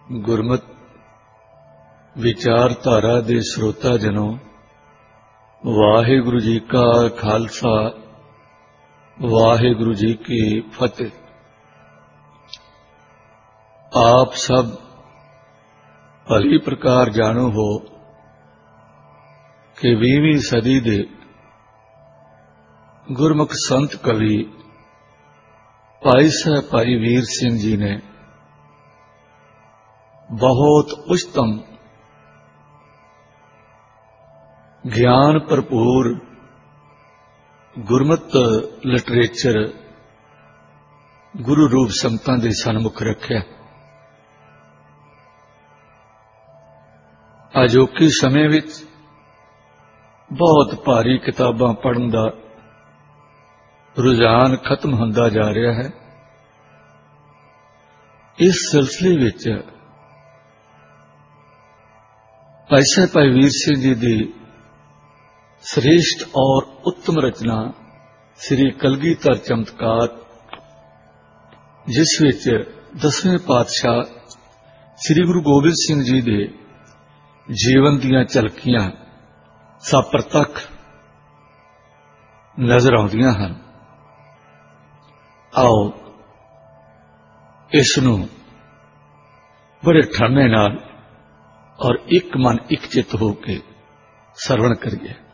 ਗੁਰਮਤਿ ਵਿਚਾਰਧਾਰਾ ਦੇ ਸਰੋਤਾ ਜਨੋ, ਵਾਹਿਗੁਰੂ ਜੀ ਕਾ ਖਾਲਸਾ, ਵਾਹਿਗੁਰੂ ਜੀ ਕੀ ਫਤਿਹ। ਆਪ ਸਭ ਭਲੀ ਪ੍ਰਕਾਰ ਜਾਣੋ ਹੋ ਕਿ 20ਵੀਂ ਸਦੀ ਦੇ ਗੁਰਮੁਖ ਸੰਤ ਕਵੀ ਭਾਈ ਸਾਹਿਬ ਭਾਈ ਵੀਰ ਸਿੰਘ ਜੀ ਨੇ ਬਹੁਤ ਉਚਤਮ ਗਿਆਨ ਭਰਪੂਰ ਗੁਰਮਤਿ ਲਿਟਰੇਚਰ ਗੁਰੂ ਰੂਪ ਸੰਤਾਂ ਦੇ ਸਨਮੁਖ ਰੱਖਿਆ। ਅਜੋਕੇ ਸਮੇਂ ਵਿੱਚ ਬਹੁਤ ਭਾਰੀ ਕਿਤਾਬਾਂ ਪੜ੍ਹਨ ਦਾ ਰੁਝਾਨ ਖਤਮ ਹੁੰਦਾ ਜਾ ਰਿਹਾ ਹੈ। ਇਸ ਸਿਲਸਿਲੇ ਵਿੱਚ ਭਾਈ ਸਾਹਿਬ ਭਾਈ ਵੀਰ ਸਿੰਘ ਜੀ ਦੀ ਸ੍ਰੇਸ਼ਟ ਔਰ ਉੱਤਮ ਰਚਨਾ ਸ੍ਰੀ ਕਲਗੀਧਰ ਚਮਤਕਾਰ, ਜਿਸ ਵਿੱਚ 10ਵੇਂ ਪਾਤਸ਼ਾਹ ਸ੍ਰੀ ਗੁਰੂ ਗੋਬਿੰਦ ਸਿੰਘ ਜੀ ਦੇ ਜੀਵਨ ਦੀਆਂ ਝਲਕੀਆਂ ਸਾਪ੍ਰਤੱਖ ਨਜ਼ਰ ਆਉਂਦੀਆਂ ਹਨ। ਆਓ ਇਸ ਨੂੰ ਬੜੇ ਠਰਨੇ ਨਾਲ ਔਰ ਇੱਕ ਮਨ ਇੱਕ ਚਿੱਤ ਹੋ ਕੇ ਸਰਵਣ ਕਰੀਏ।